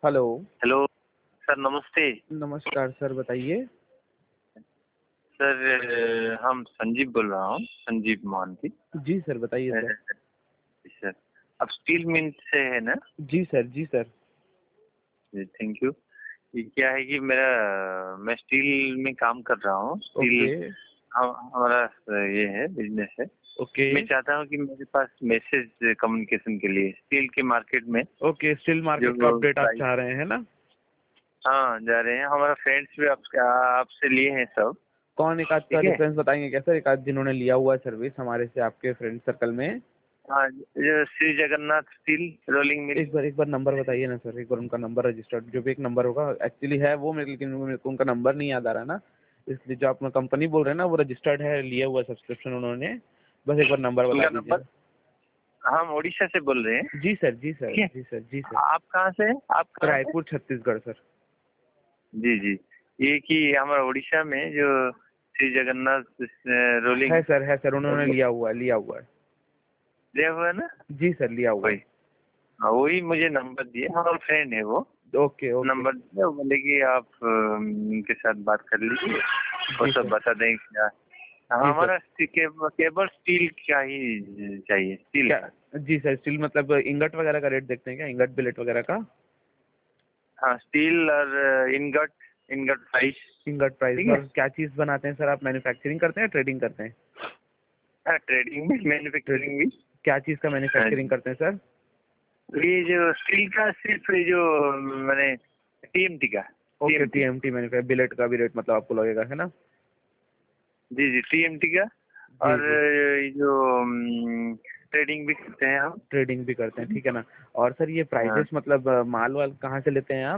Hello. Hello sir, नमस्ते। नमस्कार sir, बताइए। सर हम संजीव बोल रहा हूँ, संजीव मोहंती। जी सर, बताइए सर। सर आप स्टील मिंट से है ना? जी सर, जी सर। जी, थैंक यू। ये क्या है कि मैं स्टील में काम कर रहा हूँ। ओके, स्टील हमारा ये है, बिजनेस है। ओके, मैं चाहता हूँ कि मेरे पास मैसेज कम्युनिकेशन के लिए स्टील के मार्केट में ओके। स्टील जो मार्केट का अपडेट आप प्राइस, चाह रहे हैं ना? हाँ जा रहे हैं। हमारा फ्रेंड्स भी आपसे लिए हैं सब। कौन एक आध का ठीक है। रेफरेंस बताएंगे क्या सर? एक आध जिन्होंने लिया हुआ है सर्विस हमारे से आपके फ्रेंड सर्कल में। हाँ, जो Shri Jagannath steel rolling mill. एक बार नंबर बताइए ना सर। एक बार उनका नंबर रजिस्टर्ड जो भी एक नंबर होगा एक्चुअली है वो मेरे, लेकिन मेरे को उनका नंबर नहीं याद आ रहा ना, इसलिए जो आप कंपनी बोल रहे हैं ना वो रजिस्टर्ड है, लिया हुआ सब्सक्रिप्शन उन्होंने। बस एक बार नंबर बता उनका दीजिए। नंबर, हम उड़ीसा से बोल रहे हैं। जी सर, जी सर, ठीक है। जी सर, जी सर। आप कहाँ से हैं? आप कहाँ से? रायपुर छत्तीसगढ़ सर। जी जी। ये कि हमारा उड़ीसा में जो श्री जगन्नाथ रोलिंग है सर, उन्होंने लिया हुआ है, लिया हुआ है। दिया हुआ है ना? जी सर, लिया हुआ वही, है। हाँ वही मुझे नंबर दिए, हमारा फ्रेंड है वो। Okay, okay. नंबर दिया, वो बोले कि आप उनके साथ बात कर लीजिए, वो जी सब सर, बता देंगे क्या। जी सर। हमारा केबल स्टील क्या ही चाहिए, स्टील क्या? का। जी सर, स्टील मतलब इंगट वगैरह का रेट देखते हैं क्या? इंगट बिलेट वगैरह का? हाँ, स्टील और ingot, ingot price. Ingot price. ठीक है। और क्या चीज़ बनाते हैं सर आप? मैन्युफैक्चरिंग करते हैं, ट्रेडिंग करते हैं? हाँ, ट्रेडिंग भी, ट्रेडिंग। मैन्युफैक्चरिंग भी। क्या चीज़ का हाँ मैन्युफैक्चरिंग जी। करते हैं सर? ये जो स्टील का, सिर्फ ये जो मैंने टीएमटी का, okay, TMT. TMT manufacture. Billet का भी रेट मतलब आपको लगेगा, है ना? जी जी, टीएमटी का। जी, और जी। ये जो ट्रेडिंग भी करते हैं हम। ट्रेडिंग भी करते हैं, ठीक है ना? और सर ये हाँ, प्राइजेस मतलब माल वाल कहाँ से लेते हैं आप?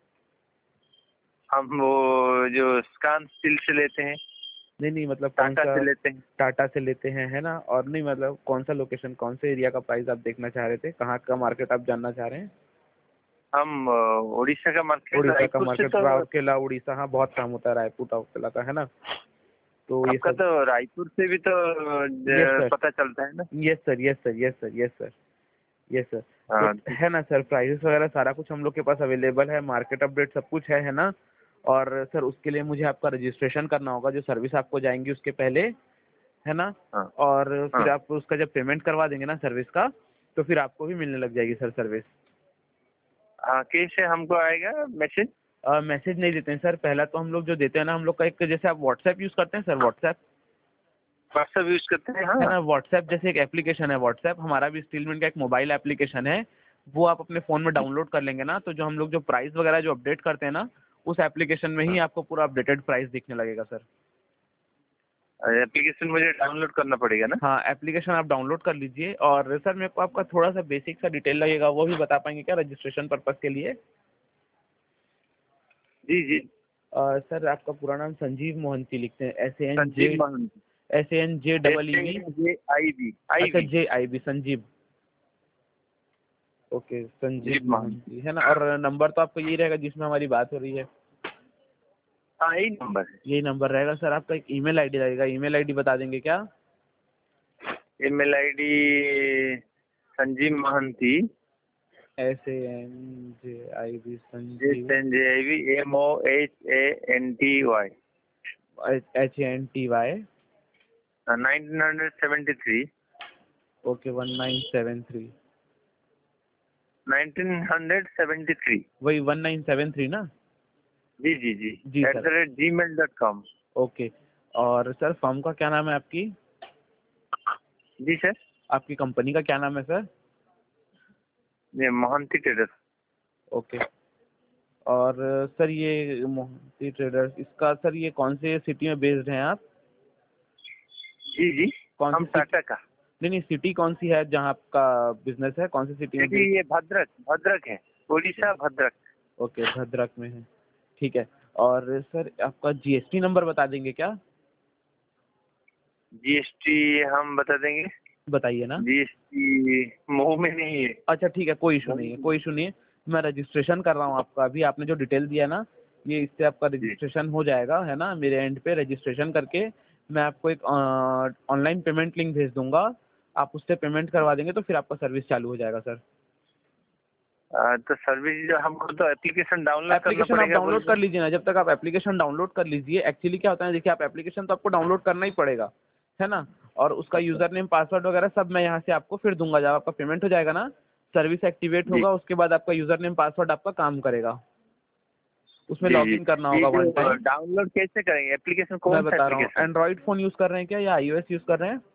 हम वो जो स्कान स्टील से लेते हैं, नहीं, नहीं, मतलब कौन टाटा सा? से लेते हैं। टाटा से लेते हैं, है ना? और नहीं मतलब कौन सा लोकेशन, कौन से एरिया का प्राइस आप देखना चाह रहे थे? कहाँ का मार्केट आप जानना चाह रहे हैं? हम उड़ीसा का मार्केट, उड़ीसा का रायपुर से मार्केट, तो। राउरकेला उड़ीसा, हाँ बहुत काम होता है रायपुर राउरकेला का, है ना? तो ये आपका सब। तो रायपुर से भी तो यस सर, पता चलता है ना? Yes sir, yes sir, yes sir, yes sir, yes sir. तो हाँ है ना सर, प्राइसेस वगैरह सारा कुछ हम लोग के पास अवेलेबल है, मार्केट अपडेट सब कुछ है ना? और सर उसके लिए मुझे आपका रजिस्ट्रेशन करना होगा, जो सर्विस आपको जाएंगी उसके पहले, है ना? हाँ और फिर हाँ। आप उसका जब पेमेंट करवा देंगे ना सर्विस का, तो फिर आपको भी मिलने लग जाएगी सर सर्विस। हाँ, कैसे हमको आएगा मैसेज? मैसेज नहीं देते हैं सर। पहला तो हम लोग जो देते हैं ना, हम लोग का एक, जैसे आप व्हाट्सएप यूज़ करते हैं सर, व्हाट्सएप, व्हाट्सएप यूज करते हैं, है हाँ। ना? व्हाट्सएप जैसे एक एप्लीकेशन है व्हाट्सएप, हमारा भी स्टीलमैन का एक मोबाइल एप्लीकेशन है। वो आप अपने फ़ोन में डाउनलोड कर लेंगे ना, तो जो हम लोग जो प्राइस वगैरह जो अपडेट करते हैं ना, उस एप्लीकेशन में ही हाँ, आपको पूरा अपडेटेड प्राइस दिखने लगेगा सर। एप्लीकेशन मुझे डाउनलोड करना पड़ेगा ना? हाँ, एप्लीकेशन आप डाउनलोड कर लीजिए। और सर मेरे को आपका थोड़ा सा बेसिक सा डिटेल लगेगा, वो भी बता पाएंगे क्या रजिस्ट्रेशन पर्पज़ के लिए? जी जी। सर आपका पूरा नाम संजीव मोहंती लिखते हैं, S A N J, Sanjeev Mohanty. S A N J S double E A V N J I B, I अच्छा, B. J I B, Sanjeev. Okay, Sanjeev Sanjeev Mohanty. Mohanty, है ना? और नंबर तो आपका यही रहेगा जिसमें हमारी बात हो रही है? हाँ, यही नंबर है। यही नंबर रहेगा सर। आपका एक ईमेल आईडी लगेगा, ईमेल आईडी बता देंगे क्या? Email ID Sanjeev Mohanty, S A N J I B, S Sanjeev, N J I B, MOHANTY, HANTY। 1973। Okay, 1973। 1973। वही 1973 ना? जी जी जी। जी सर। @gmail.com। ओके। और सर फर्म का क्या नाम है आपकी? जी सर। आपकी कंपनी का क्या नाम है सर? ये मोहंती ट्रेडर। ओके। और सर ये मोहंती ट्रेडर्स, इसका सर ये कौन से सिटी में बेस्ड हैं आप? जी जी। कौन सी हम सिटी? टाटा का। नहीं, नहीं, सिटी कौन सी है जहाँ आपका बिजनेस है? कौन सी सिटी में यदि बेस्ड? ये भद्रक, भद्रक है। उड़ीसा, भद्रक। ओके, भद्रक में है, ठीक है। और सर आपका जीएसटी नंबर बता देंगे क्या? जीएसटी हम बता देंगे। बताइए ना। जीएसटी मुंह में नहीं है। अच्छा ठीक है, कोई इशू मुंह नहीं है, में कोई नहीं। इशू नहीं है। मैं रजिस्ट्रेशन कर रहा हूँ आपका, अभी आपने जो डिटेल दिया ना, ये इससे आपका जी। रजिस्ट्रेशन हो जाएगा, है ना? मेरे एंड पे रजिस्ट्रेशन करके मैं आपको एक ऑनलाइन पेमेंट लिंक भेज दूंगा। आप उससे पेमेंट करवा देंगे तो फिर आपका सर्विस चालू हो जाएगा सर। तो सर्विस जो हमको तो एप्लीकेशन डाउनलोड करना एप्लीकेशन आप पड़ेगा डाउनलोड कर लीजिए ना, जब तक आप एप्लीकेशन डाउनलोड कर लीजिए। एक्चुअली क्या होता है, देखिए आप एप्लीकेशन तो आपको डाउनलोड करना ही पड़ेगा, है ना, और उसका अच्छा। यूजर नेम पासवर्ड वगैरह सब मैं यहाँ से आपको फिर दूंगा। जब आपका पेमेंट हो जाएगा ना, सर्विस एक्टिवेट जी होगा, उसके बाद आपका यूजर नेम पासवर्ड आपका काम करेगा, उसमें जी जी। लॉगिन करना ये होगा जो वन टाइम। डाउनलोड कैसे करेंगे, एप्लीकेशन मैं कौन सा बता रहा हूँ, एप्लीकेशन? एंड्रॉइड फ़ोन यूज़ कर रहे हैं क्या या iOS यूज़ कर रहे हैं?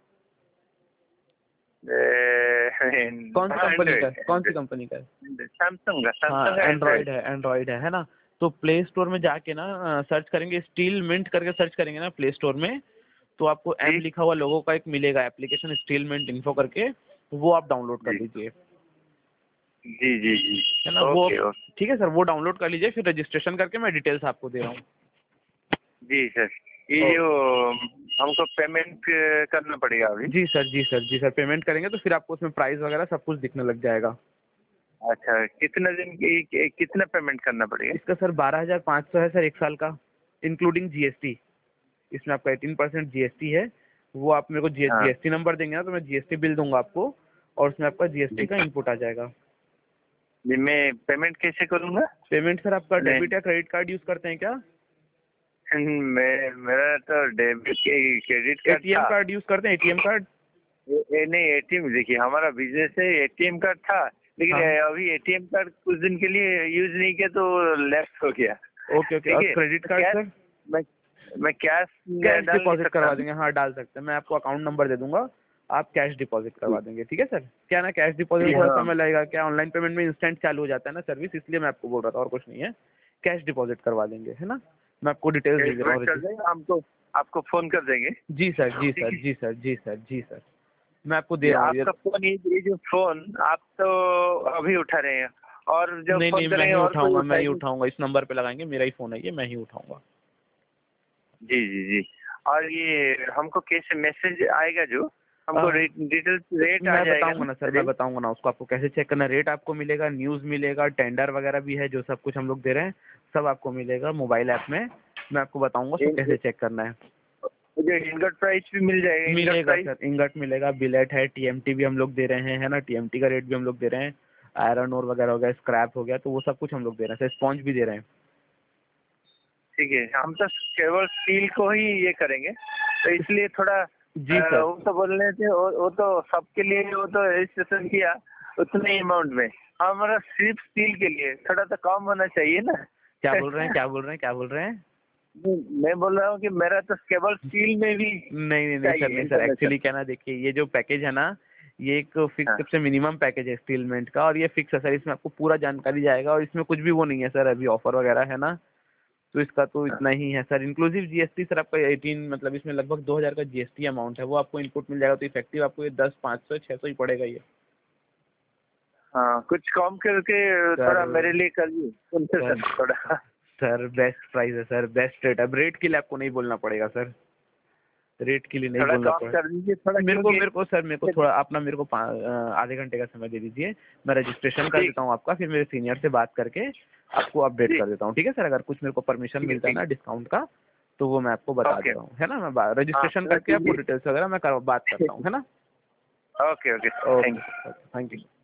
कौन सी कंपनी का है, कौन सी एंड्रॉइड। कंपनी का है? सैमसंग का, हाँ, सैमसंग का एंड्रॉइड। एंड्रॉइड है ना। तो प्ले स्टोर में जाके ना सर्च करेंगे, स्टील मिंट करके सर्च करेंगे ना प्ले स्टोर में, तो आपको जी एम लिखा हुआ लोगों का एक मिलेगा एप्लीकेशन, स्टील मिंट इन्फो करके, वो आप डाउनलोड कर जी लीजिए, जी जी जी। है ना। वो ओके ओके। ठीक है सर, वो डाउनलोड कर लीजिए, फिर रजिस्ट्रेशन करके मैं डिटेल्स आपको दे रहा हूँ। जी सर, ये ओ, जो हमको पेमेंट करना पड़ेगा अभी? जी सर, जी सर, जी सर, पेमेंट करेंगे तो फिर आपको उसमें प्राइस वगैरह सब कुछ दिखने लग जाएगा। अच्छा, कितने दिन की कितना पेमेंट करना पड़ेगा? इसका सर 12,500 है सर, एक साल का, इंक्लूडिंग जीएसटी। इसमें आपका 18% जीएसटी है। वो आप मेरे को हाँ जीएसटी नंबर देंगे ना, तो मैं जीएसटी बिल दूंगा आपको, और उसमें आपका जीएसटी जी का इनपुट आ जाएगा। जी। मैं पेमेंट कैसे करूँगा? पेमेंट सर आपका नहीं, डेबिट या क्रेडिट कार्ड यूज करते हैं क्या? मेरा तो डेबिट क्रेडिट कार्ड एटीएम था। कार्ड यूज करते हैं, एटीएम कार्ड? नहीं, एटीएम देखिए हमारा बिजनेस है, एटीएम कार्ड था, लेकिन हाँ, अभी एटीएम कार्ड कुछ दिन के लिए यूज नहीं किया तो लेफ्ट हो गया। Okay okay. ठीक और है, क्रेडिट तो कार्ड कैश, सर? मैं मैं कैश कैश डाल नहीं डिपॉजिट सकता करवा ना? देंगे, हाँ डाल सकते हैं, मैं आपको अकाउंट नंबर दे दूंगा, आप कैश डिपॉजिट करवा देंगे, ठीक है सर। क्या ना, कैश डिपॉजिट जी में थोड़ा हाँ। समय लगेगा, क्या ऑनलाइन पेमेंट में इंस्टेंट चालू हो जाता है ना सर्विस, इसलिए मैं आपको बोल रहा था, और कुछ नहीं है। कैश डिपॉजिट करवा देंगे, है ना। मैं आपको डिटेल्स दे कैश दे रहा पेमेंट हूँ। कर देंगे, हमको आपको फोन कर देंगे। जी सर, जी ठीक सर, है। जी सर, जी सर, जी सर, मैं आपको दे ये रहा हूँ ये। आपका फोन, ये जो फोन आप तो अभी उठा रहे हैं, और जब नहीं फोन नहीं, मैं करेंगे ही और कोई उठाऊंगा, मैं ही उठाएगी? उठाऊंगा, इस नंबर पे लगाएंगे, मेरा ही फोन है ये, मैं ही उठाऊंगा। जी जी जी। और ये हमको कैसे मैसेज आएगा, जो हमको आ, डिटेल्स रेट आ मैं जाएगा बताऊंगा ना ना सर, मैं रेट? बताऊंगा ना उसको, आपको कैसे चेक करना, रेट आपको मिलेगा, न्यूज़ मिलेगा, टेंडर वगैरह भी है, जो सब कुछ हम लोग दे रहे हैं, सब आपको मिलेगा मोबाइल ऐप में। मैं आपको बताऊंगा उसको कैसे चेक करना है। मुझे इनगट प्राइस भी मिल जाएगा, इनगट मिलेगा प्राइस? सर, इंगट मिलेगा, बिलेट है, टीएमटी भी हम लोग दे रहे हैं, है ना, टीएमटी का रेट भी हम लोग दे रहे हैं, आयरन ओर वगैरह हो गया, स्क्रैप हो गया, तो वो सब कुछ हम लोग दे रहे हैं सर, स्पॉन्ज भी दे रहे हैं। ठीक है, हम तो केवल स्टील को ही ये करेंगे, तो इसलिए थोड़ा जी सर। वो तो बोल रहे थे, वो तो सबके लिए, वो तो रजिस्ट्रेशन किया उतने अमाउंट में, हमारा सिर्फ स्टील के लिए थोड़ा तो कम होना चाहिए ना? क्या बोल रहे हैं, क्या बोल रहे हैं, क्या बोल रहे हैं? मैं बोल रहा हूँ कि मेरा तो केवल स्टील में भी नहीं नहीं नहीं सर, चाहिए नहीं सर, इंटरनेशनल। एक्चुअली क्या ना, देखिए ये जो पैकेज है ना, ये एक फिक्स हाँ सबसे मिनिमम पैकेज है स्टीलमेंट का, और ये फिक्स है सर, इसमें आपको पूरा जानकारी जाएगा, और इसमें कुछ भी वो नहीं है सर, अभी ऑफर वगैरह है ना, तो इसका तो हाँ इतना ही है सर, इंक्लूसिव जीएसटी सर आपका 18, मतलब इसमें लगभग 2,000 का जीएसटी अमाउंट है, वो आपको इनपुट मिल जाएगा, तो इफेक्टिव आपको ये 10, 500, 600 ही पड़ेगा ये। हाँ, कुछ कम करके सर, थोड़ा मेरे लिए करिए सर, कंसेशन थोड़ा। सर बेस्ट प्राइस है सर, बेस्ट रेट, अब रेट के लिए आपको नहीं बोलना पड़ेगा सर, रेट के लिए नहीं थोड़ा बोलना कम पड़ेगा। कर दीजिए थोड़ा, क्योंकि मेरे को सर, मेरे को थोड़ा अपना, मेरे को आधे घंटे का समय दे दीजिए, मैं रजिस्ट्रेशन कर ठीक। देता हूँ आपका, फिर मेरे सीनियर से बात करके आपको अपडेट जी कर देता हूँ, ठीक है सर। अगर कुछ मेरे को परमिशन ठीक है मिलता है ठीक ना डिस्काउंट का, तो वो मैं आपको है। बता दे ओके। रहा हूँ, है ना, मैं हाँ रजिस्ट्रेशन थोड़ा करके आपको कीजिए। डिटेल्स वगैरह मैं बात करता हूँ, है ना। Okay okay, okay thank you. Sir, thank you.